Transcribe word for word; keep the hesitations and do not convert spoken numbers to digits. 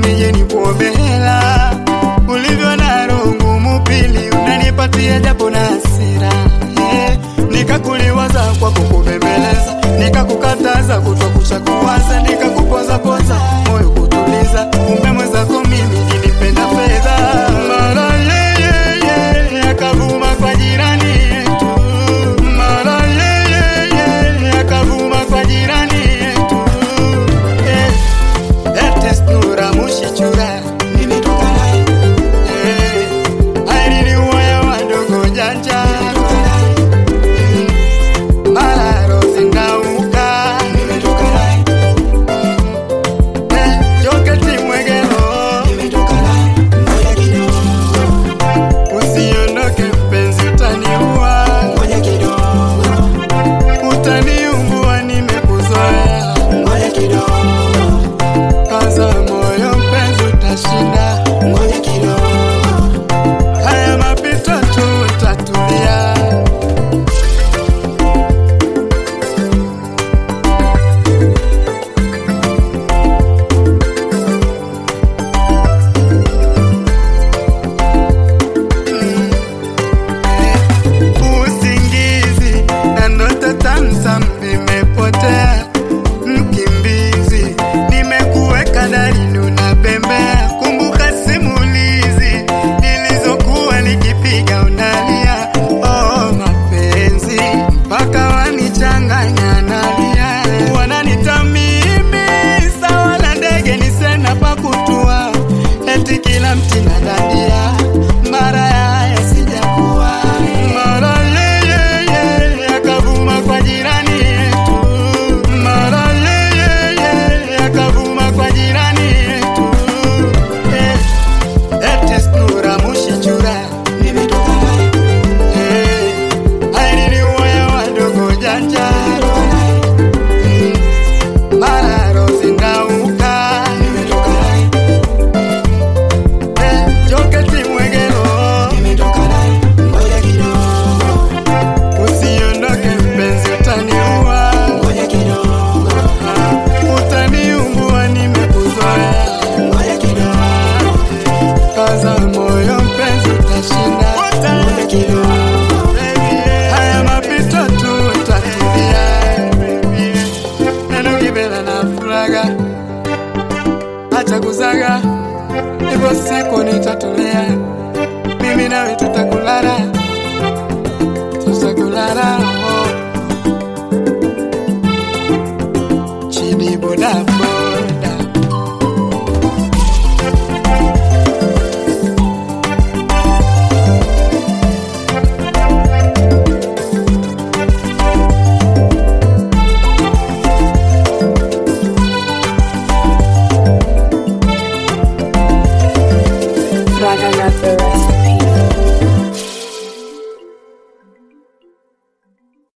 nije nikuombe hela. Ulivyo na roho ngumu pili unanipatia japo na hasira, yeah. Nikakuliwaza kwa kukubembeleza, nikakukataza kutokucha kuwaza, nikakupoza poza moyo kutuliza, kumbe mwenzako mimi nilipenda fedha. Mara yeye yeye akavuma kwa jirani yetu, mara yeye yeye akavuma kwa jirani yetu, eh, ete Snura Mushichura nimetoka naye, eh, ailini uwaya wadogo janja, mara Rose Ngauka nimetoka naye, eh, Joketi Mwegelo nimetoka naye, ngoja kidogo, usiondoke mpenzi utaniua, ngoja kidogo, utaniumbua nimekuzoea, ngoja kidogo, kaza moyo mpenzi utashinda, ngoja kidogo, haya mapito tu utatulia. Usingizi na ndoto tamsam vimepotea, mkimbizi nimekuweka ndani unabembea. Kumbuka simulizi nilizokuwa nikipiga unalia, oh mapenzi mpaka wanichanganya nalia, wananita mimi sawa na ndege nisena pakutua, eti kila mti na dandia, mara ya sijakuwa, mara yeye yeye akavuma kwa jirani yetu, mara yeye yeye akavuma kwa jirani yetu, eh, ete Snura Mushichura nimetoka naye, eh, ailini uwaya wadogo janja, mm, mara Rose Ngauka nimetoka naye, eh, Joketi Mwegelo nimetoka naye, ngoja kidogo, usiondoke mpenzi utaniua, ngoja kidogo, utaniumbua nimekuzoea, ngoja kidogo, kaza moyo mpenzi utashinda, ngoja kidogo, haya mapito tu utatulia, neno kibela na furaga acha kuzaga, hivyo siku nitatulia, mimi nawe tutakulala, tutakulala, oh. Chidi Bodabo.